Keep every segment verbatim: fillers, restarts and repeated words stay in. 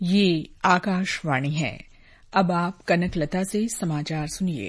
ये आकाशवाणी है। अब आप कनकलता से समाचार सुनिए।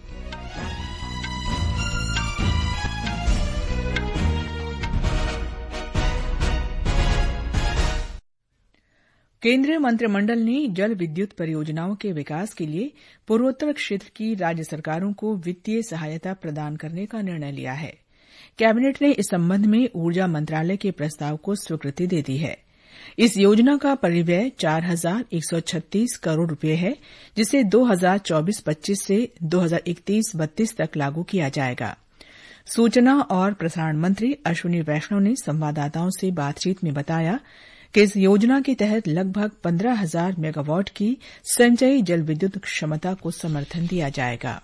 केंद्रीय मंत्रिमंडल ने जल विद्युत परियोजनाओं के विकास के लिए पूर्वोत्तर क्षेत्र की राज्य सरकारों को वित्तीय सहायता प्रदान करने का निर्णय लिया है। कैबिनेट ने इस संबंध में ऊर्जा मंत्रालय के प्रस्ताव को स्वीकृति दे दी है। इस योजना का परिव्यय चार हजार एक सौ छत्तीस करोड़ रुपये है, जिसे दो हजार चौबीस पच्चीस से दो हजार इकतीस बत्तीस तक लागू किया जाएगा। सूचना और प्रसारण मंत्री अश्विनी वैष्णव ने संवाददाताओं से बातचीत में बताया कि इस योजना के तहत लगभग पंद्रह हजार मेगावाट की संचयी जल विद्युत क्षमता को समर्थन दिया जाएगा।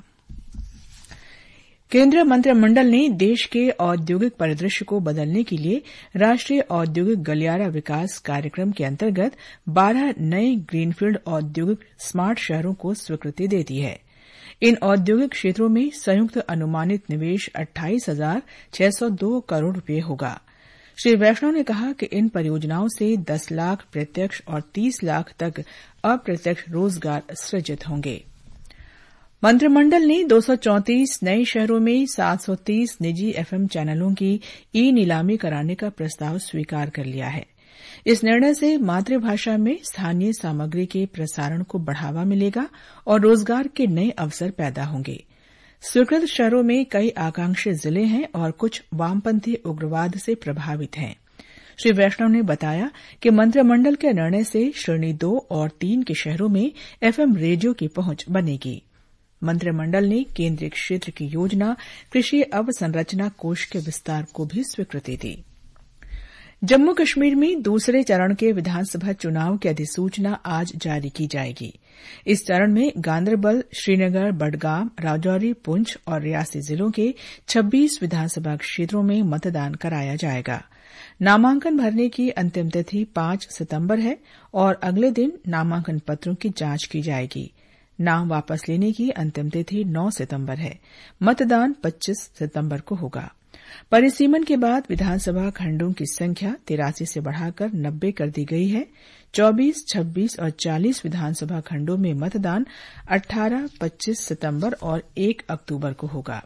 केंद्रीय मंत्रिमंडल ने देश के औद्योगिक परिदृश्य को बदलने के लिए राष्ट्रीय औद्योगिक गलियारा विकास कार्यक्रम के अंतर्गत बारह नए ग्रीनफील्ड औद्योगिक स्मार्ट शहरों को स्वीकृति दे दी है। इन औद्योगिक क्षेत्रों में संयुक्त अनुमानित निवेश अट्ठाईस हजार छह सौ दो करोड़ रुपये होगा। श्री वैष्णव ने कहा कि इन परियोजनाओं से दस लाख प्रत्यक्ष और तीस लाख तक अप्रत्यक्ष रोजगार सृजित होंगे। मंत्रिमंडल ने दो सौ चौंतीस नए शहरों में सात सौ तीस निजी एफएम चैनलों की ई नीलामी कराने का प्रस्ताव स्वीकार कर लिया है। इस निर्णय से मातृभाषा में स्थानीय सामग्री के प्रसारण को बढ़ावा मिलेगा और रोजगार के नए अवसर पैदा होंगे। स्वीकृत शहरों में कई आकांक्षी जिले हैं और कुछ वामपंथी उग्रवाद से प्रभावित हैं। श्री वैष्णव ने बताया कि मंत्रिमंडल के निर्णय से श्रेणी दो और तीन के शहरों में एफएम रेडियो की पहुंच बनेगी। मंत्रिमंडल ने केंद्रीय क्षेत्र की योजना कृषि अवसंरचना कोष के विस्तार को भी स्वीकृति दी। जम्मू कश्मीर में दूसरे चरण के विधानसभा चुनाव की अधिसूचना आज जारी की जाएगी। इस चरण में गांदरबल, श्रीनगर, बडगाम, राजौरी, पुंछ और रियासी जिलों के छब्बीस विधानसभा क्षेत्रों में मतदान कराया जाएगा। नामांकन भरने की अंतिम तिथि पांच सितंबर है और अगले दिन नामांकन पत्रों की जांच की जाएगी। नाम वापस लेने की अंतिम तिथि नौ सितंबर है। मतदान पच्चीस सितंबर को होगा। परिसीमन के बाद विधानसभा खंडों की संख्या तिरासी से बढ़ाकर नब्बे कर दी गई है। चौबीस, छब्बीस और चालीस विधानसभा खंडों में मतदान अठारह, पच्चीस सितंबर और एक अक्टूबर को होगा।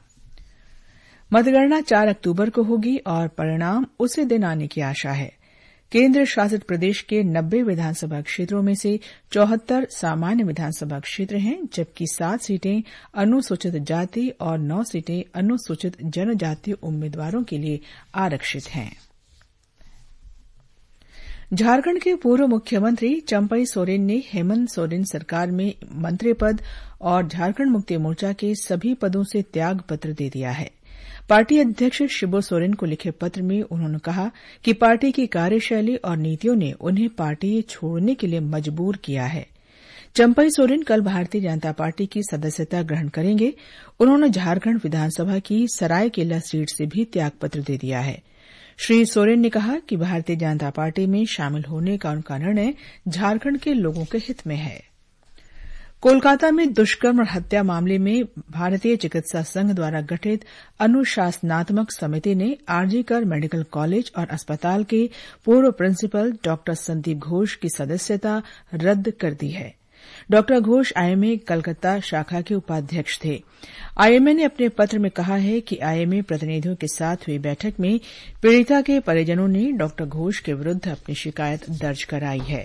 मतगणना चार अक्टूबर को होगी और परिणाम उसी दिन आने की आशा है। केंद्र शासित प्रदेश के नब्बे विधानसभा क्षेत्रों में से चौहत्तर सामान्य विधानसभा क्षेत्र हैं, जबकि सात सीटें अनुसूचित जाति और नौ सीटें अनुसूचित जनजाति उम्मीदवारों के लिए आरक्षित हैं। झारखंड के पूर्व मुख्यमंत्री चंपई सोरेन ने हेमंत सोरेन सरकार में मंत्री पद और झारखंड मुक्ति मोर्चा के सभी पदों से त्याग पत्र दे दिया है। पार्टी अध्यक्ष शिबू सोरेन को लिखे पत्र में उन्होंने कहा कि पार्टी की कार्यशैली और नीतियों ने उन्हें पार्टी छोड़ने के लिए मजबूर किया है। चंपई सोरेन कल भारतीय जनता पार्टी की सदस्यता ग्रहण करेंगे। उन्होंने झारखंड विधानसभा की सरायकेला सीट से भी त्यागपत्र दे दिया है। श्री सोरेन ने कहा कि भारतीय जनता पार्टी में शामिल होने का उनका निर्णय झारखंड के लोगों के हित में है। कोलकाता में दुष्कर्म और हत्या मामले में भारतीय चिकित्सा संघ द्वारा गठित अनुशासनात्मक समिति ने आरजीकर मेडिकल कॉलेज और अस्पताल के पूर्व प्रिंसिपल डॉक्टर संदीप घोष की सदस्यता रद्द कर दी है। डॉक्टर घोष आईएमए कलकत्ता शाखा के उपाध्यक्ष थे। आईएमए ने अपने पत्र में कहा है कि आईएमए प्रतिनिधियों के साथ हुई बैठक में पीड़िता के परिजनों ने डॉक्टर घोष के विरुद्ध अपनी शिकायत दर्ज कराई है।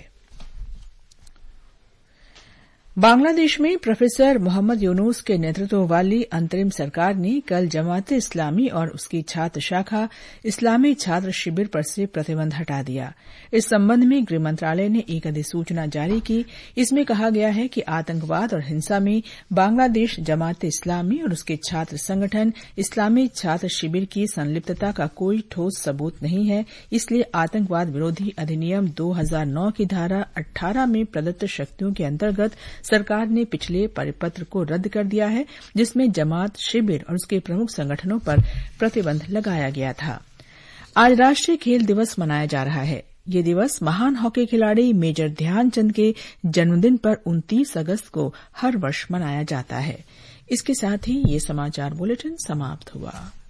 बांग्लादेश में प्रोफेसर मोहम्मद यूनुस के नेतृत्व वाली अंतरिम सरकार ने कल जमाते इस्लामी और उसकी छात्र शाखा इस्लामी छात्र शिविर पर से प्रतिबंध हटा दिया। इस संबंध में गृह मंत्रालय ने एक अधिसूचना जारी की। इसमें कहा गया है कि आतंकवाद और हिंसा में बांग्लादेश जमाते इस्लामी और उसके छात्र संगठन इस्लामी छात्र शिविर की संलिप्तता का कोई ठोस सबूत नहीं है। इसलिए आतंकवाद विरोधी अधिनियम दो हजार नौ की धारा अठारह में प्रदत्त शक्तियों के अंतर्गत सरकार ने पिछले परिपत्र को रद्द कर दिया है, जिसमें जमात शिविर और उसके प्रमुख संगठनों पर प्रतिबंध लगाया गया था। आज राष्ट्रीय खेल दिवस मनाया जा रहा है। ये दिवस महान हॉकी खिलाड़ी मेजर ध्यानचंद के जन्मदिन पर उनतीस अगस्त को हर वर्ष मनाया जाता है। इसके साथ ही ये समाचार बुलेटिन समाप्त हुआ।